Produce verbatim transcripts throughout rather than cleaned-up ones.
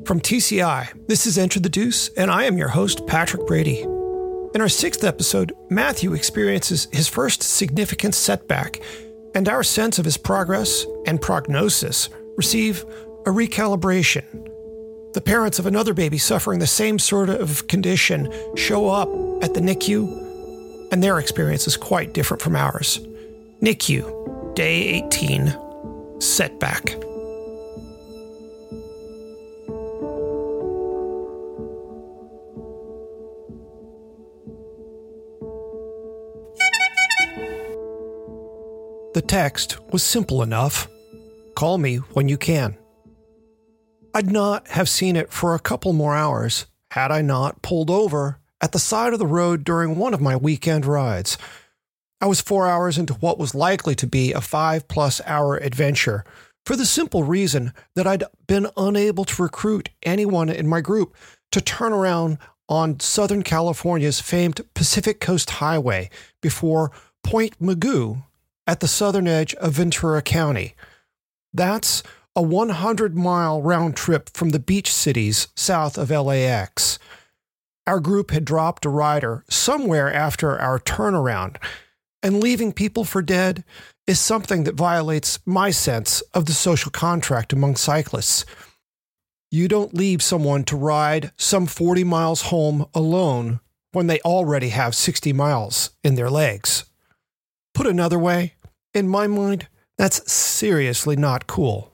From T C I, this is Enter the Deuce, and I am your host, Patrick Brady. In our sixth episode, Matthew experiences his first significant setback, and our sense of his progress and prognosis receive a recalibration. The parents of another baby suffering the same sort of condition show up at the N I C U, and their experience is quite different from ours. N I C U, Day eighteen, Setback. The text was simple enough. Call me when you can. I'd not have seen it for a couple more hours had I not pulled over at the side of the road during one of my weekend rides. I was four hours into what was likely to be a five-plus hour adventure for the simple reason that I'd been unable to recruit anyone in my group to turn around on Southern California's famed Pacific Coast Highway before Point Mugu at the southern edge of Ventura County. That's a one hundred mile round trip from the beach cities south of L A X. Our group had dropped a rider somewhere after our turnaround, and leaving people for dead is something that violates my sense of the social contract among cyclists. You don't leave someone to ride some forty miles home alone when they already have sixty miles in their legs. Put another way, in my mind, that's seriously not cool.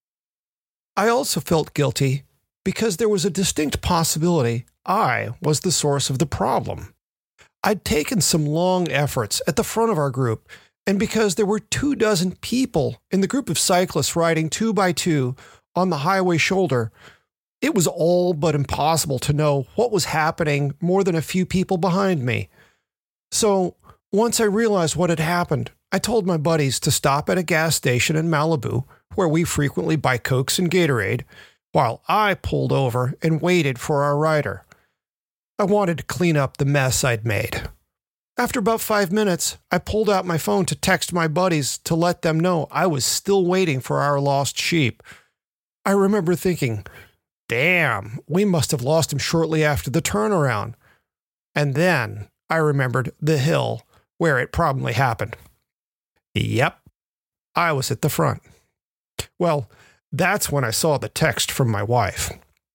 I also felt guilty because there was a distinct possibility I was the source of the problem. I'd taken some long efforts at the front of our group, and because there were two dozen people in the group of cyclists riding two by two on the highway shoulder, it was all but impossible to know what was happening more than a few people behind me. So, once I realized what had happened, I told my buddies to stop at a gas station in Malibu, where we frequently buy Cokes and Gatorade, while I pulled over and waited for our rider. I wanted to clean up the mess I'd made. After about five minutes, I pulled out my phone to text my buddies to let them know I was still waiting for our lost sheep. I remember thinking, damn, we must have lost him shortly after the turnaround. And then I remembered the hill where it probably happened. Yep, I was at the front. Well, that's when I saw the text from my wife.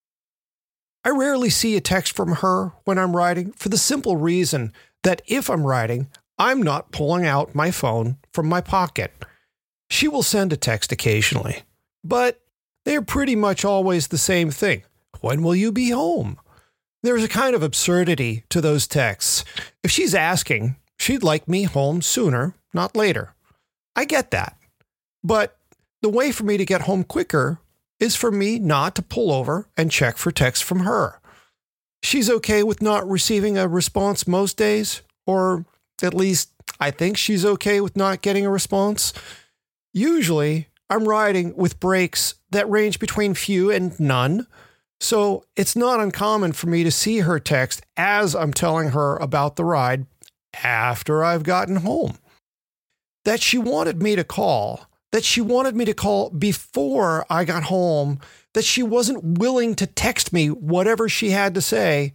I rarely see a text from her when I'm riding for the simple reason that if I'm riding, I'm not pulling out my phone from my pocket. She will send a text occasionally, but they're pretty much always the same thing. When will you be home? There's a kind of absurdity to those texts. If she's asking, she'd like me home sooner, not later. I get that. But the way for me to get home quicker is for me not to pull over and check for texts from her. She's okay with not receiving a response most days, or at least I think she's okay with not getting a response. Usually, I'm riding with breaks that range between few and none, so it's not uncommon for me to see her text as I'm telling her about the ride after I've gotten home. That she wanted me to call, that she wanted me to call before I got home, that she wasn't willing to text me whatever she had to say,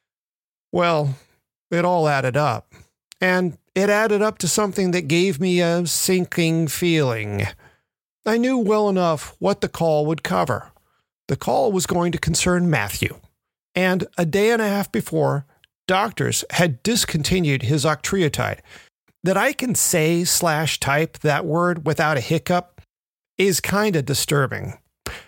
well, it all added up. And it added up to something that gave me a sinking feeling. I knew well enough what the call would cover. The call was going to concern Matthew. And a day and a half before, doctors had discontinued his octreotide. That I can say slash type that word without a hiccup is kind of disturbing.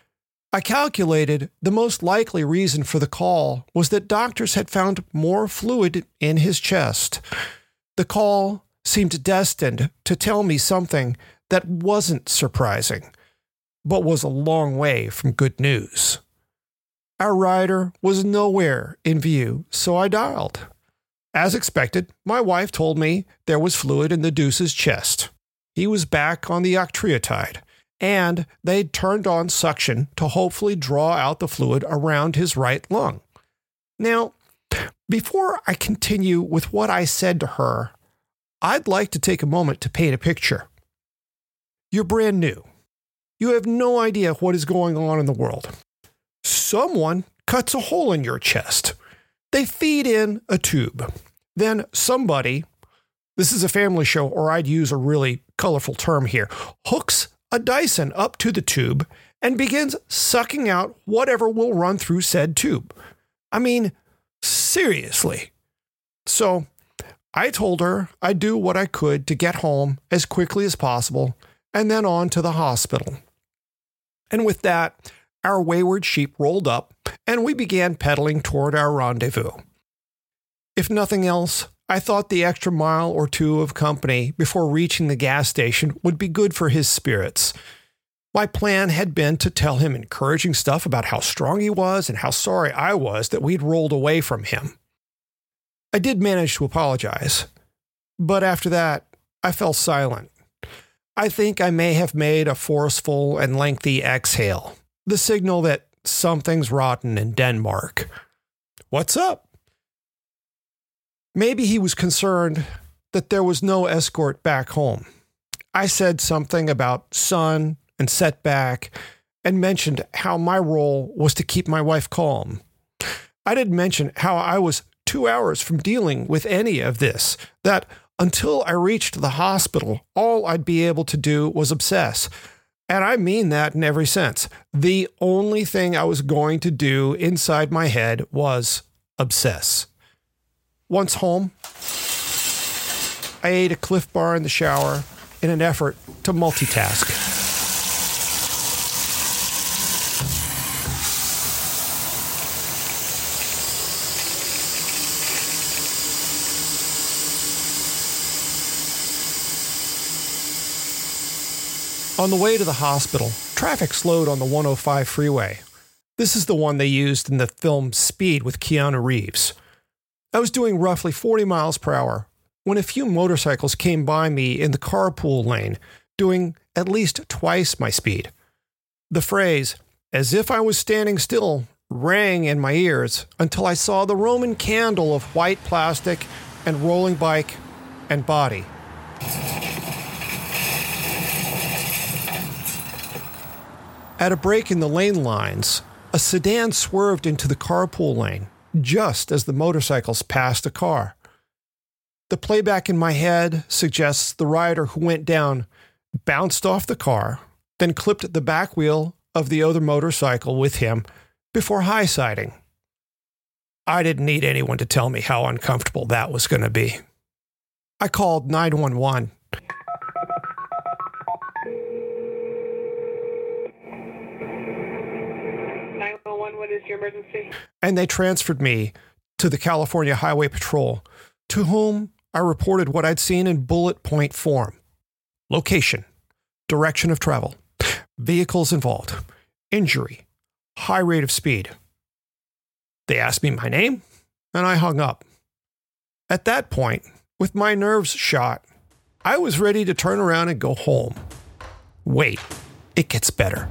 I calculated the most likely reason for the call was that doctors had found more fluid in his chest. The call seemed destined to tell me something that wasn't surprising, but was a long way from good news. Our rider was nowhere in view, so I dialed. As expected, my wife told me there was fluid in the Deuce's chest. He was back on the octreotide, and they'd turned on suction to hopefully draw out the fluid around his right lung. Now, before I continue with what I said to her, I'd like to take a moment to paint a picture. You're brand new. You have no idea what is going on in the world. someone cuts a hole in your chest. They feed in a tube. Then somebody, this is a family show, or I'd use a really colorful term here, hooks a Dyson up to the tube and begins sucking out whatever will run through said tube. I mean, seriously. So I told her I'd do what I could to get home as quickly as possible and then on to the hospital. And with that, our wayward sheep rolled up and we began pedaling toward our rendezvous. If nothing else, I thought the extra mile or two of company before reaching the gas station would be good for his spirits. My plan had been to tell him encouraging stuff about how strong he was and how sorry I was that we'd rolled away from him. I did manage to apologize, but after that, I fell silent. I think I may have made a forceful and lengthy exhale, the signal that something's rotten in Denmark. What's up? Maybe he was concerned that there was no escort back home. I said something about sun and setback and mentioned how my role was to keep my wife calm. I didn't mention how I was two hours from dealing with any of this, that until I reached the hospital, all I'd be able to do was obsess. And I mean that in every sense. The only thing I was going to do inside my head was obsess. Once home, I ate a Cliff Bar in the shower in an effort to multitask. On the way to the hospital, traffic slowed on the one oh five freeway. This is the one they used in the film Speed with Keanu Reeves. I was doing roughly forty miles per hour when a few motorcycles came by me in the carpool lane, doing at least twice my speed. The phrase, "as if I was standing still," rang in my ears until I saw the Roman candle of white plastic and rolling bike and body. At a break in the lane lines, a sedan swerved into the carpool lane just as the motorcycles passed a car. The playback in my head suggests the rider who went down bounced off the car, then clipped the back wheel of the other motorcycle with him before high-siding. I didn't need anyone to tell me how uncomfortable that was going to be. I called nine one one. What is your emergency? And they transferred me to the California Highway Patrol, to whom I reported what I'd seen in bullet point form. Location, direction of travel, vehicles involved, injury, high rate of speed. They asked me my name, and I hung up. At that point, with my nerves shot, I was ready to turn around and go home. Wait, it gets better.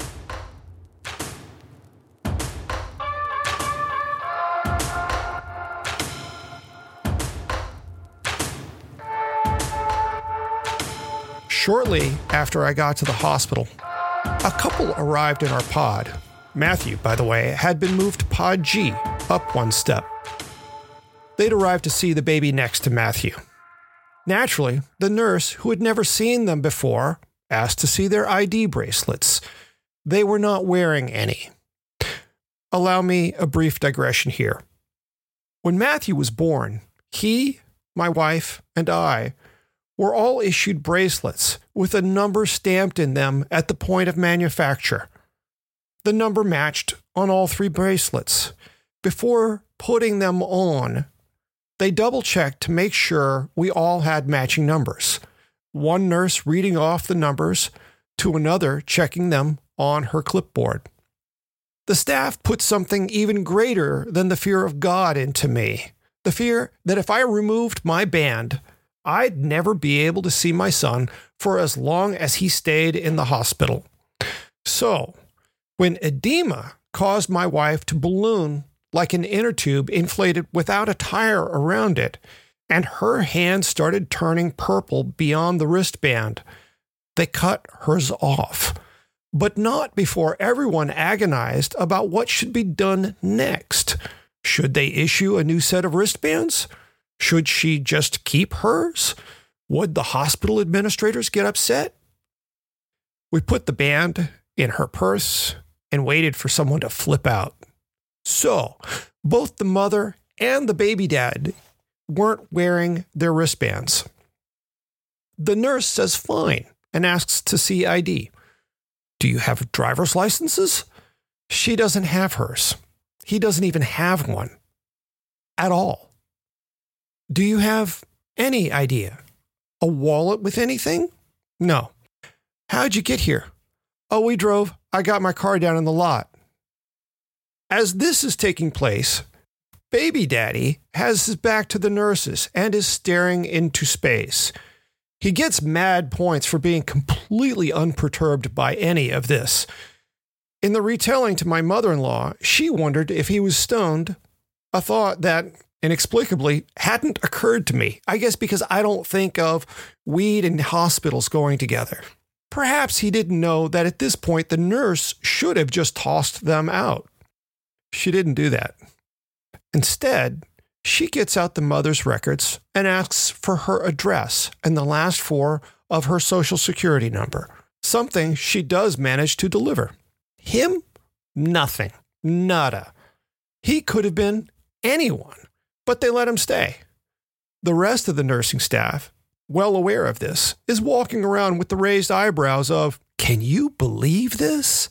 Shortly after I got to the hospital, a couple arrived in our pod. Matthew, by the way, had been moved to pod G, up one step. They'd arrived to see the baby next to Matthew. Naturally, the nurse, who had never seen them before, asked to see their I D bracelets. They were not wearing any. Allow me a brief digression here. When Matthew was born, he, my wife, and I were all issued bracelets with a number stamped in them at the point of manufacture. The number matched on all three bracelets. Before putting them on, they double-checked to make sure we all had matching numbers. One nurse reading off the numbers to another checking them on her clipboard. The staff put something even greater than the fear of God into me. The fear that if I removed my band, I'd never be able to see my son for as long as he stayed in the hospital. So, when edema caused my wife to balloon like an inner tube inflated without a tire around it, and her hand started turning purple beyond the wristband, they cut hers off. but not before everyone agonized about what should be done next. Should they issue a new set of wristbands? Should she just keep hers? Would the hospital administrators get upset? We put the band in her purse and waited for someone to flip out. So, both the mother and the baby dad weren't wearing their wristbands. The nurse says fine and asks to see I D. Do you have driver's licenses? She doesn't have hers. He doesn't even have one. At all. Do you have any idea? A wallet with anything? No. How'd you get here? Oh, we drove. I got my car down in the lot. As this is taking place, baby daddy has his back to the nurses and is staring into space. He gets mad points for being completely unperturbed by any of this. In the retelling to my mother-in-law, she wondered if he was stoned, a thought that inexplicably hadn't occurred to me. I guess because I don't think of weed and hospitals going together. Perhaps he didn't know that at this point the nurse should have just tossed them out. She didn't do that. Instead, she gets out the mother's records and asks for her address and the last four of her social security number, something she does manage to deliver. Him? Nothing. Nada. He could have been anyone, but they let him stay. The rest of the nursing staff, well aware of this, is walking around with the raised eyebrows of, can you believe this?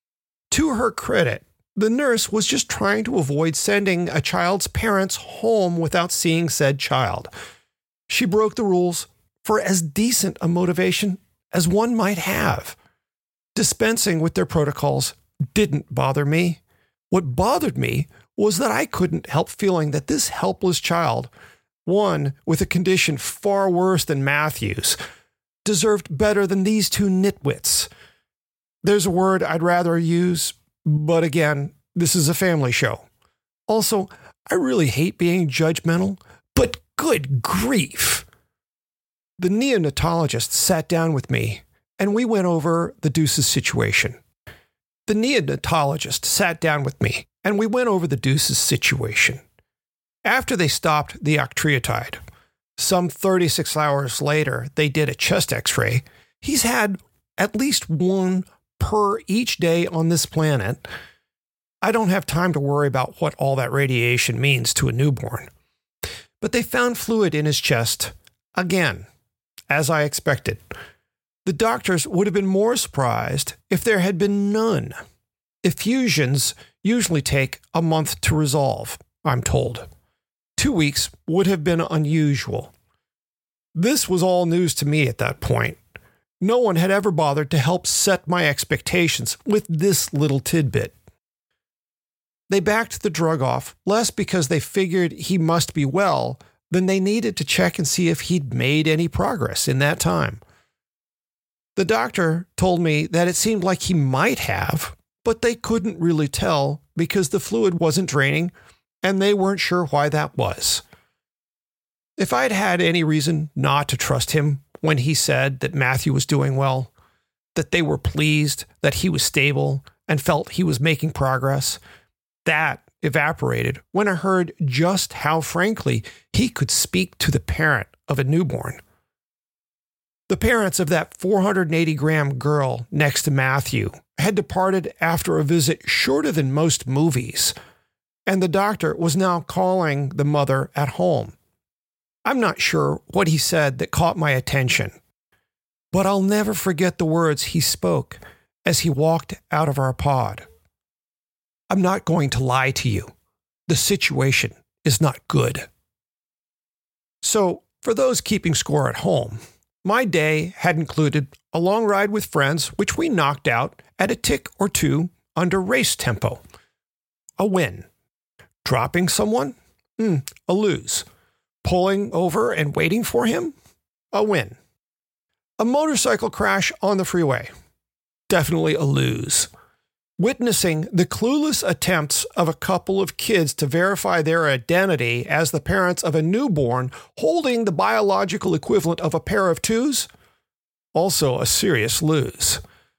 To her credit, the nurse was just trying to avoid sending a child's parents home without seeing said child. She broke the rules for as decent a motivation as one might have. Dispensing with their protocols didn't bother me. What bothered me was that I couldn't help feeling that this helpless child, one with a condition far worse than Matthew's, deserved better than these two nitwits. There's a word I'd rather use, but again, this is a family show. Also, I really hate being judgmental, but good grief. The neonatologist sat down with me, and we went over the Deuce's situation. The neonatologist sat down with me, and we went over the Deuce's situation. After they stopped the octreotide, some thirty-six hours later, they did a chest x-ray. He's had at least one per each day on this planet. I don't have time to worry about what all that radiation means to a newborn. But they found fluid in his chest again, as I expected. The doctors would have been more surprised if there had been none. Effusions usually take a month to resolve, I'm told. Two weeks would have been unusual. This was all news to me at that point. No one had ever bothered to help set my expectations with this little tidbit. They backed the drug off less because they figured he must be well than they needed to check and see if he'd made any progress in that time. The doctor told me that it seemed like he might have, but they couldn't really tell because the fluid wasn't draining and they weren't sure why that was. If I'd had any reason not to trust him when he said that Matthew was doing well, that they were pleased that he was stable and felt he was making progress, that evaporated when I heard just how frankly he could speak to the parent of a newborn. The parents of that four hundred eighty gram girl next to Matthew had departed after a visit shorter than most movies, and the doctor was now calling the mother at home. I'm not sure what he said that caught my attention, but I'll never forget the words he spoke as he walked out of our pod. I'm not going to lie to you. The situation is not good. So, for those keeping score at home, my day had included a long ride with friends, which we knocked out at a tick or two under race tempo. A win. Dropping someone? Mm, a lose. Pulling over and waiting for him? A win. A motorcycle crash on the freeway? Definitely a lose. Witnessing the clueless attempts of a couple of kids to verify their identity as the parents of a newborn holding the biological equivalent of a pair of twos? Also a serious lose.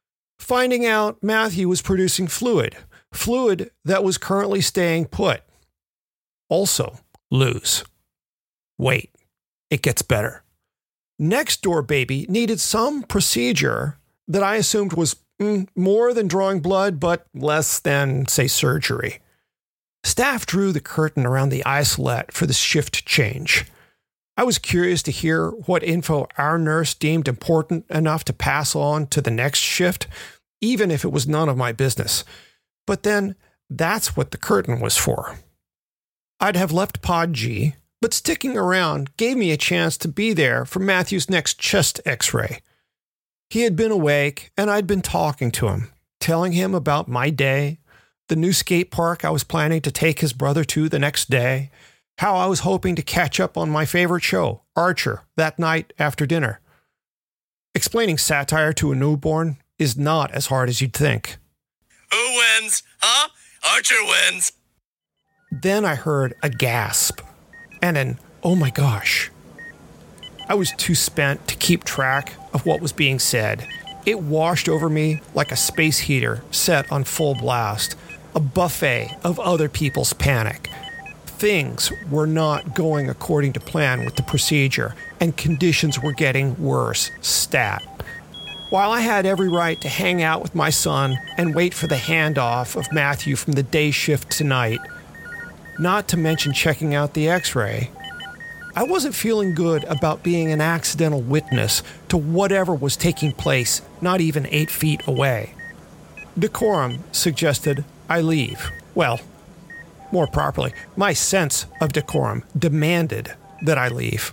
finding out Matthew was producing fluid, fluid that was currently staying put. Also, lose. Wait, it gets better. Next door baby needed some procedure that I assumed was mm, more than drawing blood, but less than, say, surgery. Staff drew the curtain around the isolette for the shift change. I was curious to hear what info our nurse deemed important enough to pass on to the next shift, even if it was none of my business. But then, that's what the curtain was for. I'd have left Pod G, but sticking around gave me a chance to be there for Matthew's next chest x-ray. He had been awake, and I'd been talking to him, telling him about my day, the new skate park I was planning to take his brother to the next day, how I was hoping to catch up on my favorite show, Archer, that night after dinner. Explaining satire to a newborn is not as hard as you'd think. Who wins? Huh? Archer wins. Then I heard a gasp and an, oh my gosh. I was too spent to keep track of what was being said. It washed over me like a space heater set on full blast, a buffet of other people's panic. Things were not going according to plan with the procedure, and conditions were getting worse, stat. While I had every right to hang out with my son and wait for the handoff of Matthew from the day shift tonight, not to mention checking out the x-ray, I wasn't feeling good about being an accidental witness to whatever was taking place not even eight feet away. Decorum suggested I leave. Well, more properly, my sense of decorum demanded that I leave.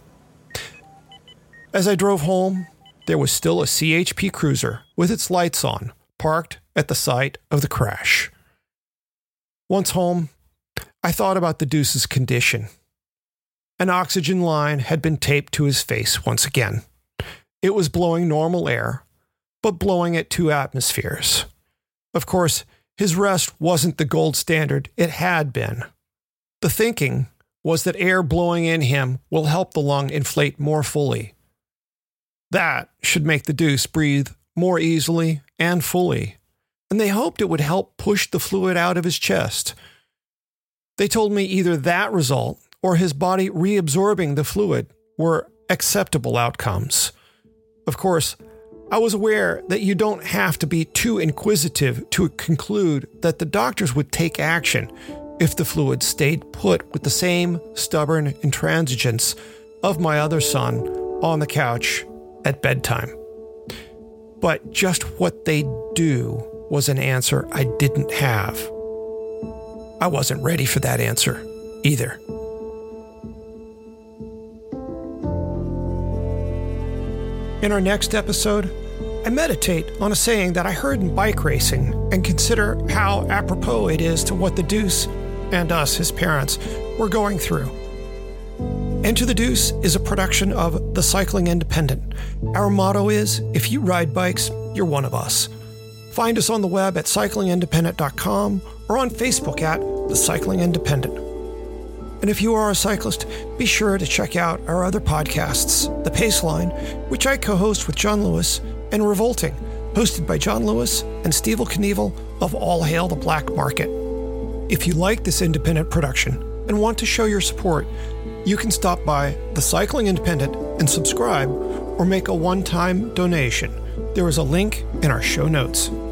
As I drove home, there was still a C H P cruiser with its lights on, parked at the site of the crash. Once home, I thought about the Deuce's condition. An oxygen line had been taped to his face once again. It was blowing normal air, but blowing at two atmospheres. Of course, his rest wasn't the gold standard it had been. The thinking was that air blowing in him will help the lung inflate more fully. That should make the Deuce breathe more easily and fully, and they hoped it would help push the fluid out of his chest. They told me either that result or his body reabsorbing the fluid were acceptable outcomes. Of course, I was aware that you don't have to be too inquisitive to conclude that the doctors would take action if the fluid stayed put with the same stubborn intransigence of my other son on the couch at bedtime. But just what they'd do was an answer I didn't have. I wasn't ready for that answer either. In our next episode, I meditate on a saying that I heard in bike racing and consider how apropos it is to what the Deuce and us, his parents, were going through. Into the Deuce is a production of The Cycling Independent. Our motto is, if you ride bikes, you're one of us. Find us on the web at cycling independent dot com or on Facebook at The Cycling Independent. And if you are a cyclist, be sure to check out our other podcasts, The Paceline, which I co-host with John Lewis, and Revolting, hosted by John Lewis and Steve Knievel of All Hail the Black Market. If you like this independent production and want to show your support, you can stop by The Cycling Independent and subscribe or make a one-time donation. There is a link in our show notes.